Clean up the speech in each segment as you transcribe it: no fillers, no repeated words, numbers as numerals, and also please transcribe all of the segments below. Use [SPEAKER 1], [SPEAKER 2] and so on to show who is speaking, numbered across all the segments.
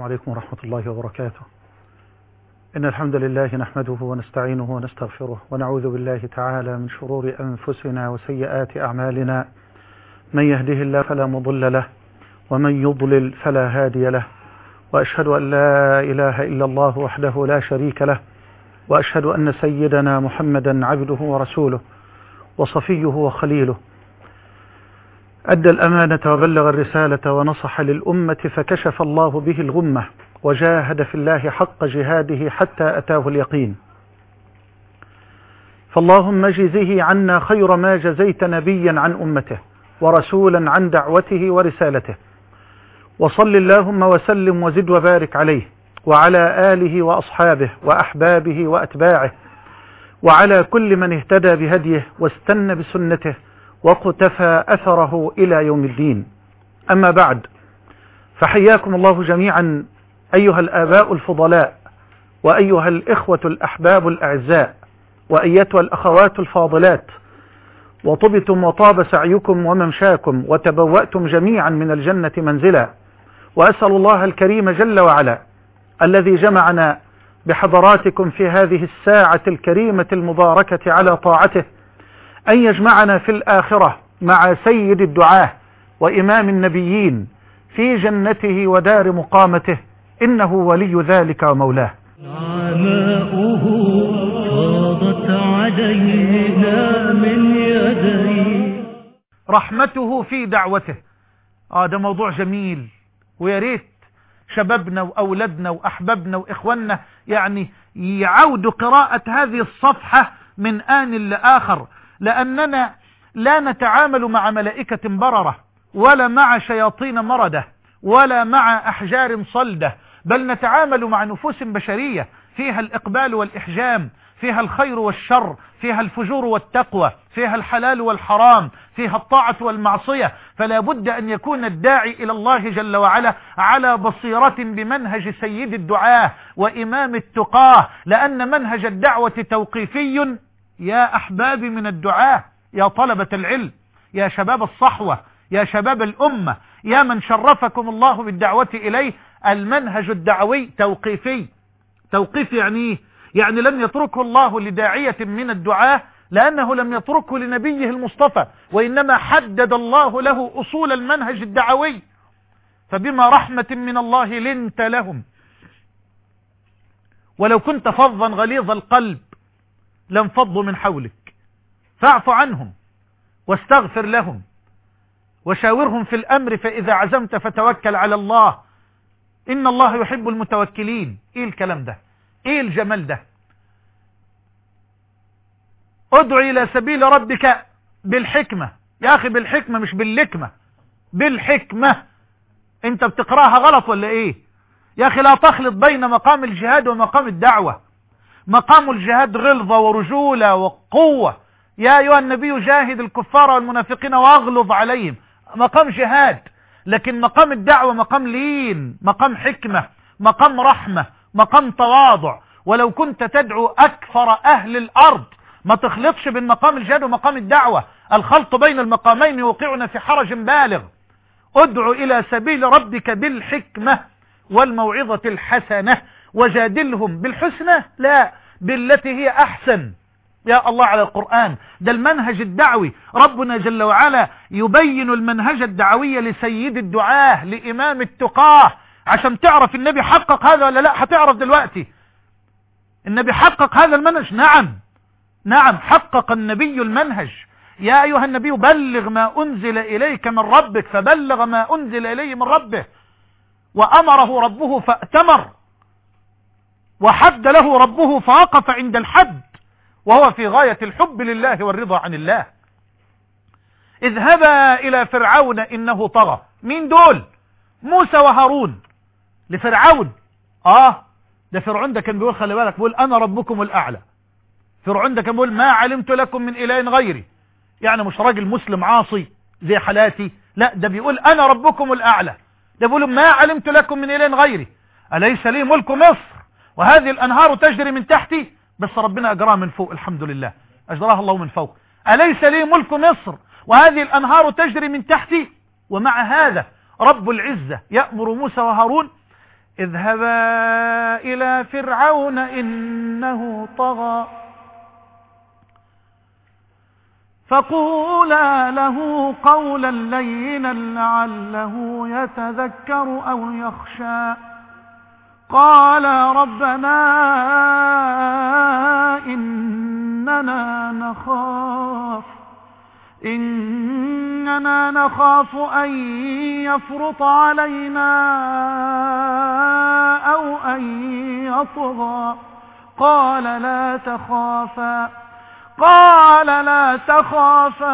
[SPEAKER 1] عليكم ورحمة الله وبركاته. إن الحمد لله نحمده ونستعينه ونستغفره ونعوذ بالله تعالى من شرور أنفسنا وسيئات أعمالنا. من يهده الله فلا مضل له ومن يضلل فلا هادي له، وأشهد أن لا إله إلا الله وحده لا شريك له، وأشهد أن سيدنا محمدا عبده ورسوله وصفيه وخليله، أدى الأمانة وبلغ الرسالة ونصح للأمة فكشف الله به الغمة وجاهد في الله حق جهاده حتى أتاه اليقين. فاللهم جزه عنا خير ما جزيت نبيا عن أمته ورسولا عن دعوته ورسالته، وصل اللهم وسلم وزد وبارك عليه وعلى آله وأصحابه وأحبابه وأتباعه وعلى كل من اهتدى بهديه واستنى بسنته وقتفى أثره إلى يوم الدين. أما بعد، فحياكم الله جميعا أيها الآباء الفضلاء، وأيها الإخوة الأحباب الأعزاء، وأيتها الأخوات الفاضلات، وطبتم وطاب سعيكم وممشاكم وتبوأتم جميعا من الجنة منزلا. وأسأل الله الكريم جل وعلا الذي جمعنا بحضراتكم في هذه الساعة الكريمة المباركة على طاعته أن يجمعنا في الآخرة مع سيد الدعاة وإمام النبيين في جنته ودار مقامته، إنه ولي ذلك ومولاه.
[SPEAKER 2] نعماؤه فاضت علينا من يديه،
[SPEAKER 1] رحمته في دعوته. ده موضوع جميل، ويا ريت شبابنا وأولادنا وأحبابنا وإخواننا يعني يعودوا قراءة هذه الصفحة من آن لآخر، لأننا لا نتعامل مع ملائكة بررة ولا مع شياطين مردة ولا مع أحجار صلدة، بل نتعامل مع نفوس بشرية فيها الإقبال والإحجام، فيها الخير والشر، فيها الفجور والتقوى، فيها الحلال والحرام، فيها الطاعة والمعصية. فلا بد أن يكون الداعي إلى الله جل وعلا على بصيرة بمنهج سيد الدعاة وإمام التقاه، لأن منهج الدعوة توقيفي. يا أحبابي من الدعاة، يا طلبة العلم، يا شباب الصحوة، يا شباب الأمة، يا من شرفكم الله بالدعوة إليه، المنهج الدعوي توقيفي. توقيفي يعني إيه؟ يعني لم يتركه الله لداعية من الدعاة لأنه لم يتركه لنبيه المصطفى، وإنما حدد الله له أصول المنهج الدعوي. فبما رحمة من الله لنت لهم، ولو كنت فظا غليظ القلب لانفضوا من حولك، فاعف عنهم واستغفر لهم وشاورهم في الأمر، فإذا عزمت فتوكل على الله، إن الله يحب المتوكلين. إيه الكلام ده؟ إيه الجمال ده؟ ادعو إلى سبيل ربك بالحكمة. يا أخي بالحكمة مش باللكمة، بالحكمة. أنت بتقراها غلط ولا إيه؟ يا أخي لا تخلط بين مقام الجهاد ومقام الدعوة. مقام الجهاد غلظة ورجولة وقوة. يا أيها النبي جاهد الكفار والمنافقين واغلظ عليهم، مقام جهاد. لكن مقام الدعوة مقام لين، مقام حكمة، مقام رحمة، مقام تواضع. ولو كنت تدعو أكثر أهل الأرض ما تخلطش بين مقام الجهاد ومقام الدعوة. الخلط بين المقامين يوقعنا في حرج بالغ. ادعو إلى سبيل ربك بالحكمة والموعظة الحسنة وجادلهم بالحسنى، لا بالتي هي أحسن. يا الله على القرآن، ده المنهج الدعوي. ربنا جل وعلا يبين المنهج الدعوي لسيد الدعاة لإمام التقاه، عشان تعرف النبي حقق هذا ولا لا. هتعرف دلوقتي النبي حقق هذا المنهج. نعم حقق النبي المنهج. يا أيها النبي بلغ ما أنزل إليك من ربك، فبلغ ما أنزل إليه من ربه، وأمره ربه فأتمر، وحد له ربه فوقف عند الحد، وهو في غاية الحب لله والرضا عن الله. اذهبا إلى فرعون إنه طغى. مين دول؟ موسى وهارون لفرعون. ده فرعون ده كان بيقول، خلي بالك، بيقول أنا ربكم الأعلى. فرعون ده كان بيقول ما علمت لكم من إله غيري، يعني مش راجل مسلم عاصي زي حالاتي، لا ده بيقول أنا ربكم الأعلى. ده بيقول ما علمت لكم من إله غيري، أليس لي ملك مصر وهذه الأنهار تجري من تحتي. بس ربنا أجراها من فوق، الحمد لله أجراها الله من فوق. أليس لي ملك مصر وهذه الأنهار تجري من تحتي. ومع هذا رب العزة يأمر موسى وهارون اذهبا إلى فرعون إنه طغى فقولا له قولا لينا لعله يتذكر أو يخشى قال ربنا إننا نخاف أن يفرط علينا أو أن يطغى قال لا تخافا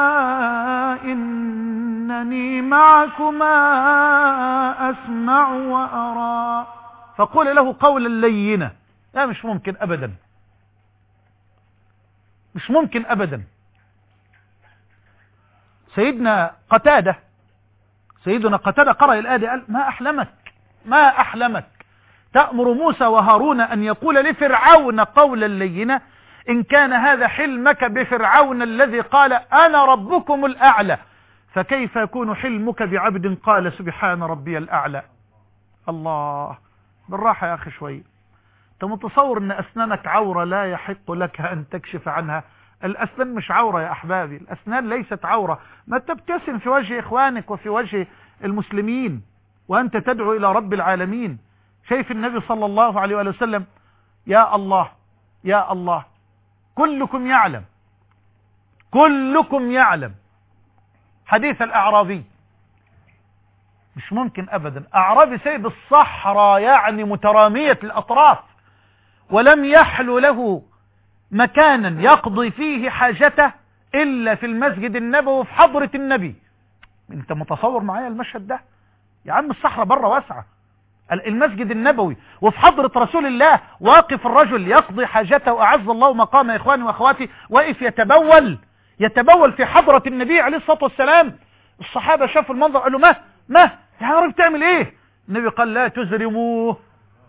[SPEAKER 1] إنني معكما أسمع وأرى فقول له قولا لينا. لا مش ممكن أبدا، مش ممكن أبدا. سيدنا قتادة قرأ الآية قال ما أحلمك تأمر موسى وهارون أن يقول لفرعون قولا لينا إن كان هذا حلمك بفرعون الذي قال أنا ربكم الأعلى فكيف يكون حلمك بعبد قال سبحان ربي الأعلى. الله، بالراحة يا أخي شوي. أنت متصور أن أسنانك عورة لا يحق لك أن تكشف عنها؟ الأسنان مش عورة يا أحبابي، الأسنان ليست عورة. ما تبتسم في وجه إخوانك وفي وجه المسلمين وأنت تدعو إلى رب العالمين. شايف النبي صلى الله عليه وسلم؟ يا الله يا الله، كلكم يعلم حديث الأعرابي. مش ممكن أبدا. أعرابي سيب الصحراء يعني مترامية الأطراف ولم يحل له مكانا يقضي فيه حاجته إلا في المسجد النبوي في حضرة النبي. انت متصور معايا المشهد ده؟ يا عم الصحراء بره واسعة، المسجد النبوي وفي حضرة رسول الله واقف الرجل يقضي حاجته أعز الله مقام إخواني وأخواتي، واقف يتبول في حضرة النبي عليه الصلاة والسلام. الصحابة شافوا المنظر قالوا ما يا رب بتعمل ايه؟ النبي قال لا تزرموه.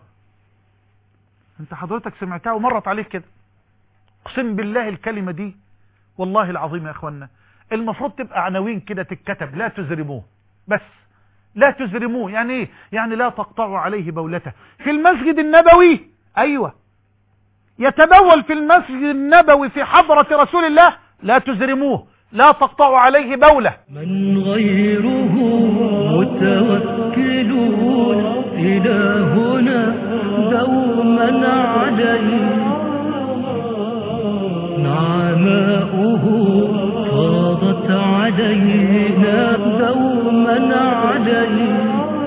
[SPEAKER 1] انت حضرتك سمعتها ومرت عليك كده؟ اقسم بالله الكلمة دي والله العظيم يا اخوانا المفروض تبقى عناوين كده تتكتب، لا تزرموه. بس لا تزرموه يعني ايه؟ يعني لا تقطعوا عليه بولته في المسجد النبوي. ايوه، يتبول في المسجد النبوي في حضرة رسول الله، لا تزرموه، لا تقطعوا عليه بوله.
[SPEAKER 2] من غيره متوكلون إلهنا دوما عليه نعماؤه فاضت علينا دوما عليه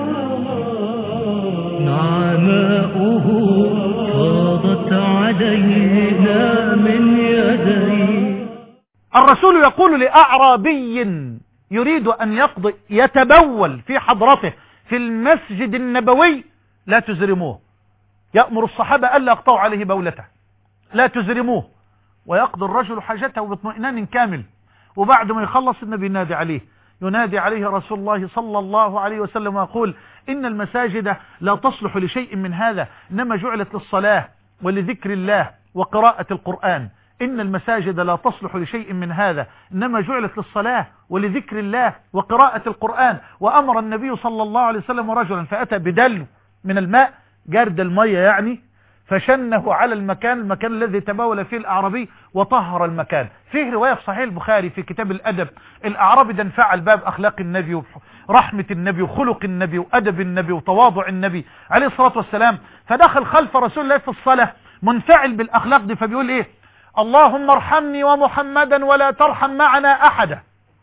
[SPEAKER 2] نعماؤه فاضت علينا من يديه.
[SPEAKER 1] الرسول يقول لأعرابي يريد أن يتبول في حضرته في المسجد النبوي لا تزرموه. يأمر الصحابة ألا يقطعوا عليه بولته، لا تزرموه، ويقضي الرجل حاجته باطمئنان كامل. وبعد ما يخلص النبي ينادي عليه رسول الله صلى الله عليه وسلم ويقول إن المساجد لا تصلح لشيء من هذا إنما جعلت للصلاة ولذكر الله وقراءة القرآن. إن المساجد لا تصلح لشيء من هذا إنما جعلت للصلاة ولذكر الله وقراءة القرآن. وأمر النبي صلى الله عليه وسلم رجلا فأتى بدلو من الماء، جرد المية يعني، فشنه على المكان الذي تبول فيه الأعرابي وطهر المكان. فيه رواية في صحيح البخاري في كتاب الأدب، الأعرابي ده انفعل باب أخلاق النبي ورحمة النبي وخلق النبي وأدب النبي وتواضع النبي عليه الصلاة والسلام، فدخل خلف رسول الله في الصلاة منفعل بالأخلاق دي، فبيقول إيه؟ اللهم ارحمني ومحمدا ولا ترحم معنا أحدا.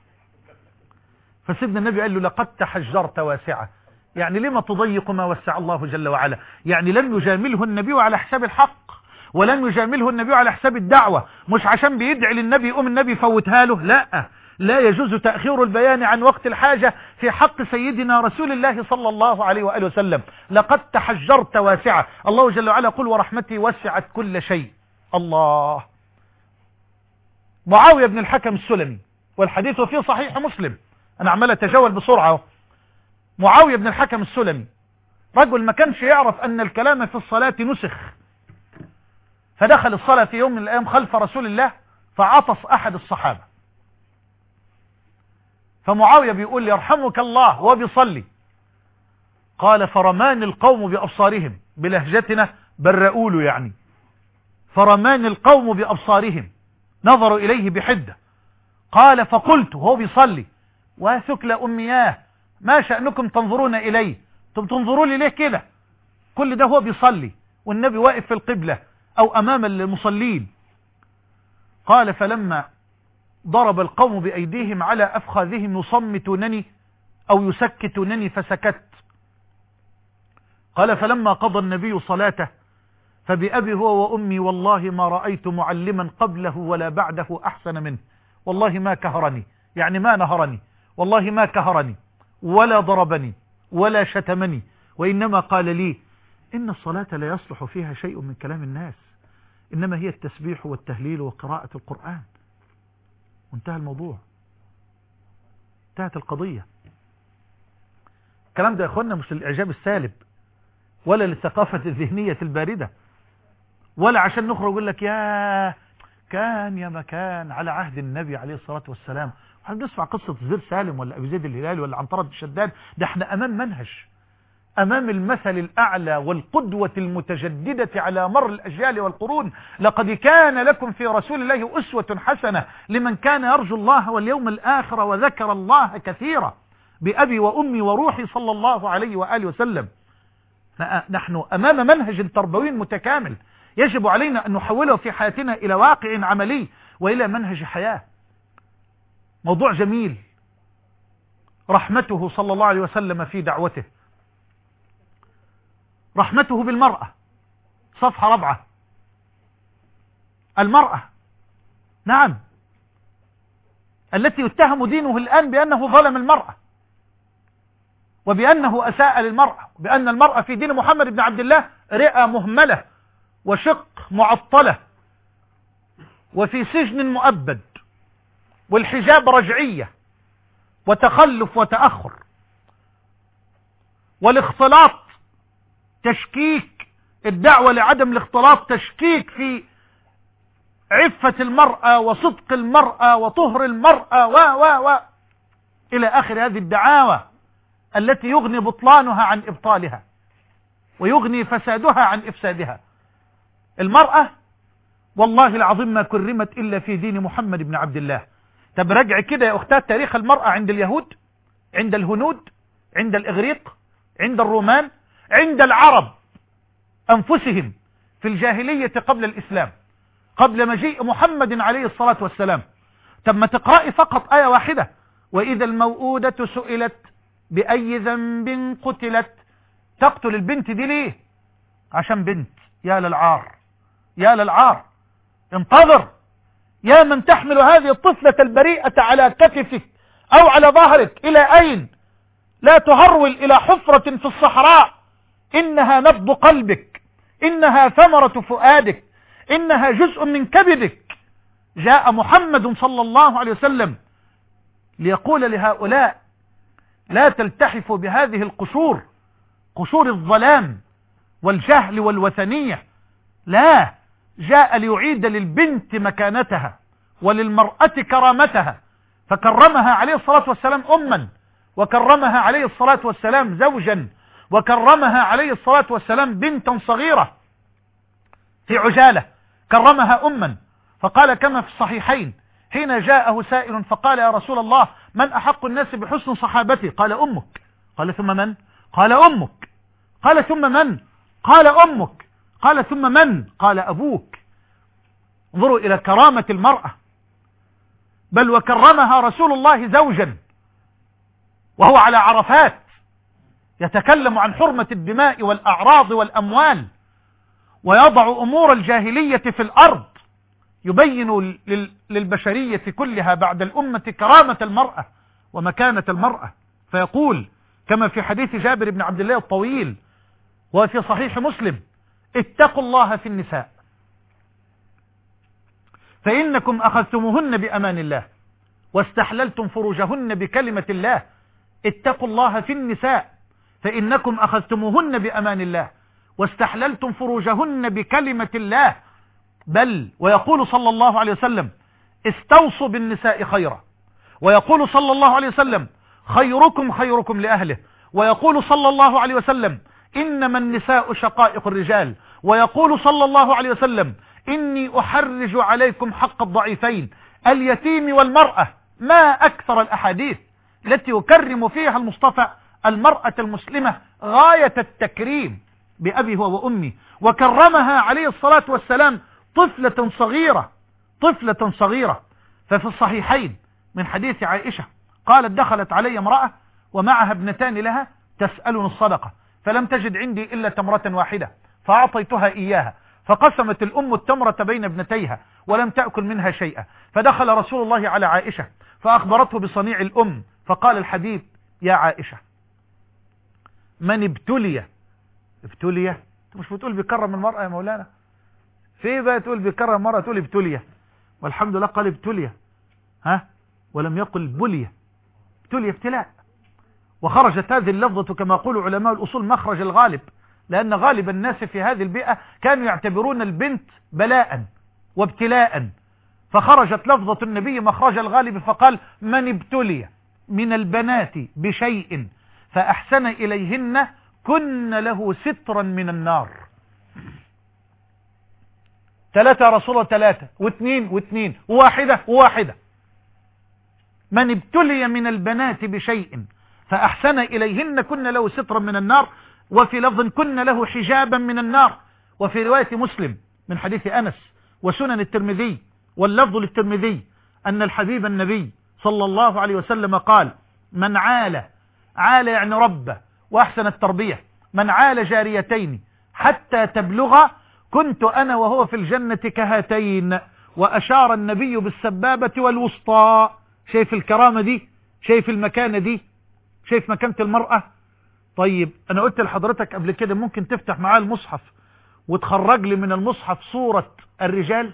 [SPEAKER 1] فسيدنا النبي قال له لقد تحجرت واسعة، يعني لما تضيق ما وسع الله جل وعلا؟ يعني لم يجامله النبي على حساب الحق، ولم يجامله النبي على حساب الدعوة، مش عشان بيدعي للنبي يقوم النبي يفوتها له، لا يجوز تأخير البيان عن وقت الحاجة في حق سيدنا رسول الله صلى الله عليه وآله وسلم. لقد تحجرت واسعة، الله جل وعلا يقول ورحمتي وسعت كل شيء. الله. معاوية بن الحكم السلمي، والحديث فيه صحيح مسلم، أنا عمال أتجول بسرعة. معاوية بن الحكم السلمي رجل ما كانش يعرف أن الكلام في الصلاة نسخ، فدخل الصلاة في يوم من الأيام خلف رسول الله فعطس أحد الصحابة، فمعاوية بيقول لي يرحمك الله وهو بيصلي، قال فرمان القوم بأبصارهم، بلهجتنا برؤول يعني، فرمان القوم بأبصارهم، نظروا إليه بحدة. قال فقلت هو بيصلي وثكل أمياه ما شأنكم تنظرون إليه، انتم تنظروا لي ليه كده؟ كل ده هو بيصلي والنبي واقف في القبلة أو أمام المصلين. قال فلما ضرب القوم بأيديهم على أفخاذهم يصمتونني أو يسكتونني فسكت. قال فلما قضى النبي صلاته فبأبي هو وأمي والله ما رأيت معلما قبله ولا بعده أحسن منه، والله ما كهرني، يعني ما نهرني، والله ما كهرني ولا ضربني ولا شتمني، وإنما قال لي إن الصلاة لا يصلح فيها شيء من كلام الناس، إنما هي التسبيح والتهليل وقراءة القرآن. وانتهى الموضوع، انتهت القضية. الكلام ده يا أخوانا مش للإعجاب السالب ولا للثقافة الذهنية الباردة، ولا عشان نخرج يقول لك يا كان يا مكان على عهد النبي عليه الصلاة والسلام. احنا بنسمع قصة زيد سالم ولا أبي زيد الهلالي ولا عنترة بن شداد. ده احنا أمام منهج، أمام المثل الأعلى والقدوة المتجددة على مر الأجيال والقرون. لقد كان لكم في رسول الله أسوة حسنة لمن كان يرجو الله واليوم الآخر وذكر الله كثيرا. بأبي وأمي وروحي صلى الله عليه وآله وسلم. نحن أمام منهج تربوي متكامل يجب علينا أن نحوله في حياتنا إلى واقع عملي وإلى منهج حياة. موضوع جميل، رحمته صلى الله عليه وسلم في دعوته، رحمته بالمرأة. صفحة 4. المرأة نعم التي يتهم دينه الآن بأنه ظلم المرأة وبأنه أساء للمرأة، بأن المرأة في دين محمد بن عبد الله رئة مهملة وشق معطلة وفي سجن مؤبد والحجاب رجعية وتخلف وتأخر والاختلاط تشكيك، الدعوة لعدم الاختلاط تشكيك في عفة المرأة وصدق المرأة وطهر المرأة و إلى آخر هذه الدعاوى التي يغني بطلانها عن إبطالها ويغني فسادها عن إفسادها. المرأة والله العظيم ما كرمت إلا في دين محمد بن عبد الله. طب رجع كده يا أختات تاريخ المرأة عند اليهود، عند الهنود، عند الإغريق، عند الرومان، عند العرب أنفسهم في الجاهلية قبل الإسلام، قبل مجيء محمد عليه الصلاة والسلام. طب ما تقرأي فقط آية واحدة: وإذا الموءودة سئلت بأي ذنب قتلت. تقتل البنت دي ليه؟ عشان بنت. يا للعار، يا للعار. انتظر يا من تحمل هذه الطفلة البريئة على كتفك أو على ظهرك، إلى أين؟ لا تهرول إلى حفرة في الصحراء، إنها نبض قلبك، إنها ثمرة فؤادك، إنها جزء من كبدك. جاء محمد صلى الله عليه وسلم ليقول لهؤلاء: لا تلتحفوا بهذه القشور، قشور الظلام والجهل والوثنية. لا، جاء ليعيد للبنت مكانتها وللمرأة كرامتها، فكرمها عليه الصلاة والسلام أما، وكرمها عليه الصلاة والسلام زوجا، وكرمها عليه الصلاة والسلام بنتا صغيرة في عجالة، كرمها أما. فقال كما في الصحيحين: حين جاءه سائل فقال: يا رسول الله، من أحق الناس بحسن صحابتي؟ قال: أمك. قال: ثم من؟ قال: أمك. قال: ثم من؟ قال: أمك. قال: ثم من؟ قال: أبوك. انظروا إلى كرامة المرأة، بل وكرمها رسول الله زوجا وهو على عرفات يتكلم عن حرمة الدماء والأعراض والأموال، ويضع أمور الجاهلية في الأرض، يبين للبشرية كلها بعد الأمة كرامة المرأة ومكانة المرأة. فيقول كما في حديث جابر بن عبد الله الطويل وفي صحيح مسلم: اتقوا الله في النساء فإنكم أخذتموهن بأمان الله واستحللتم فروجهن بكلمة الله. اتقوا الله في النساء فإنكم أخذتموهن بأمان الله واستحللتم فروجهن بكلمة الله. بل ويقول صلى الله عليه وسلم: استوصوا بالنساء خيرا. ويقول صلى الله عليه وسلم: خيركم خيركم لأهله. ويقول صلى الله عليه وسلم إنما النساء شقائق الرجال، ويقول صلى الله عليه وسلم إني أحرج عليكم حق الضعيفين اليتيم والمرأة. ما أكثر الأحاديث التي يكرم فيها المصطفى المرأة المسلمة غاية التكريم بأبي هو وأمي، وكرمها عليه الصلاة والسلام طفلة صغيرة. ففي الصحيحين من حديث عائشة قالت دخلت علي امرأة ومعها ابنتان لها تسألني الصدقة، فلم تجد عندي إلا تمرة واحدة فأعطيتها إياها، فقسمت الأم التمرة بين ابنتيها ولم تأكل منها شيئا، فدخل رسول الله على عائشة فأخبرته بصنيع الأم، فقال الحبيب يا عائشة من ابتلي مش بتقول بيكرم المرأة يا مولانا، في بقى تقول بيكرم المرأة تقول ابتلي، والحمد لله قال ابتلي ولم يقل بلي، ابتلي ابتلاء. وخرجت هذه اللفظة كما يقول علماء الأصول مخرج الغالب، لأن غالب الناس في هذه البيئة كانوا يعتبرون البنت بلاء وابتلاء، فخرجت لفظة النبي مخرج الغالب فقال من ابتلي من البنات بشيء فأحسن إليهن كن له سترا من النار. 3 يا رسول الله، 3 و2 وواحدة. من ابتلي من البنات بشيء فأحسن إليهن كن له سترا من النار، وفي لفظ كن له حجابا من النار. وفي رواية مسلم من حديث أنس وسنن الترمذي واللفظ للترمذي أن الحبيب النبي صلى الله عليه وسلم قال من عال يعني ربه وأحسن التربية، من عال جاريتين حتى تبلغ كنت أنا وهو في الجنة كهاتين، وأشار النبي بالسبابة والوسطى. شايف الكرامة دي، شايف المكانة دي، شايف مكانة المرأة. طيب أنا قلت لحضرتك قبل كده ممكن تفتح معاه المصحف وتخرج لي من المصحف صورة الرجال.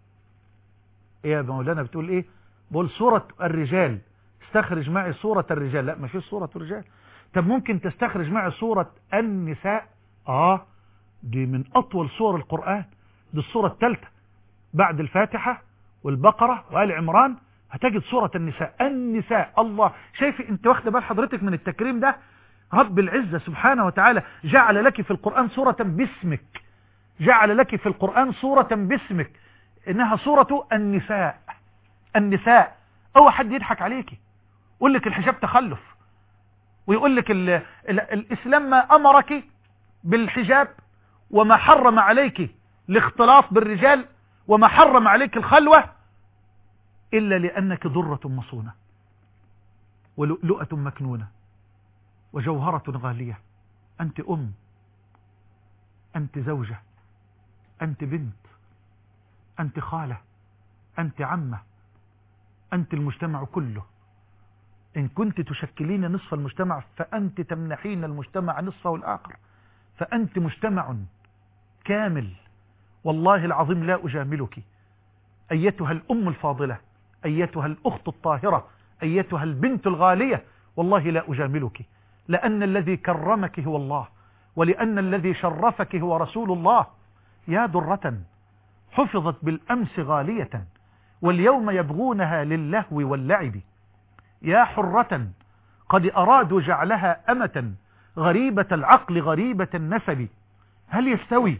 [SPEAKER 1] ايه يا مولانا بتقول ايه؟ بقول صورة الرجال، استخرج معي صورة الرجال. لا ما فيش صورة الرجال. طب ممكن تستخرج معي صورة النساء؟ دي من أطول صور القرآن، دي الصورة الثالثة بعد الفاتحة والبقرة وآل عمران، هتجد صورة النساء. الله، شايف انت واخد بال حضرتك من التكريم ده؟ رب العزة سبحانه وتعالى جعل لك في القرآن صورة باسمك، جعل لك في القرآن صورة باسمك، انها صورة النساء. اوعى حد يضحك عليكي يقول لك الحجاب تخلف، ويقول لك الإسلام ما أمرك بالحجاب وما حرم عليك الاختلاط بالرجال وما حرم عليك الخلوة إلا لأنك ذرة مصونة ولؤلؤة مكنونة وجوهرة غالية. أنت أم، أنت زوجة، أنت بنت، أنت خالة، أنت عمة، أنت المجتمع كله. إن كنت تشكلين نصف المجتمع فأنت تمنحين المجتمع نصفه الآخر، فأنت مجتمع كامل. والله العظيم لا أجاملك أيتها الأم الفاضلة، أيتها الأخت الطاهرة، أيتها البنت الغالية، والله لا أجاملك، لأن الذي كرمك هو الله، ولأن الذي شرفك هو رسول الله. يا درة حفظت بالأمس غالية واليوم يبغونها للهو واللعب، يا حرة قد أرادوا جعلها أمة غريبة العقل غريبة النسب. هل يستوي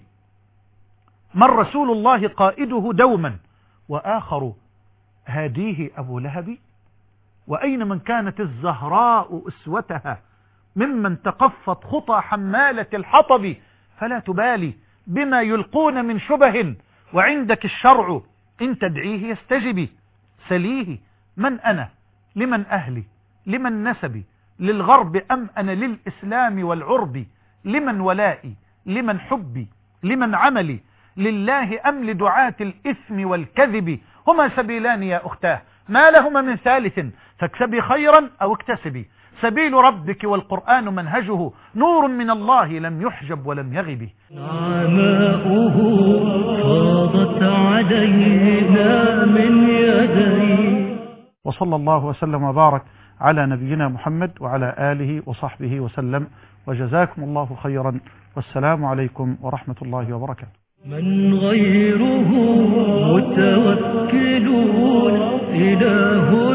[SPEAKER 1] من رسول الله قائده دوما وآخر هاديه أبو لهب؟ وأين من كانت الزهراء أسوتها ممن تقفت خطى حمالة الحطب؟ فلا تبالي بما يلقون من شبه وعندك الشرع إن تدعيه يستجب. سليه من أنا لمن أهلي لمن نسبي، للغرب أم أنا للإسلام والعرب؟ لمن ولائي لمن حبي لمن عملي، لله أم لدعاة الإثم والكذب؟ هما سبيلان يا أختاه ما لهما من ثالث، فاكسبي خيرا أو اكتسبي. سبيل ربك والقرآن منهجه نور من الله لم يحجب ولم يغب.
[SPEAKER 2] نعماؤه فاضت علينا من يديه.
[SPEAKER 1] وصلى الله وسلم وبارك على نبينا محمد وعلى آله وصحبه وسلم، وجزاكم الله خيرا، والسلام عليكم ورحمة الله وبركاته.
[SPEAKER 2] من غيره متوكلون إله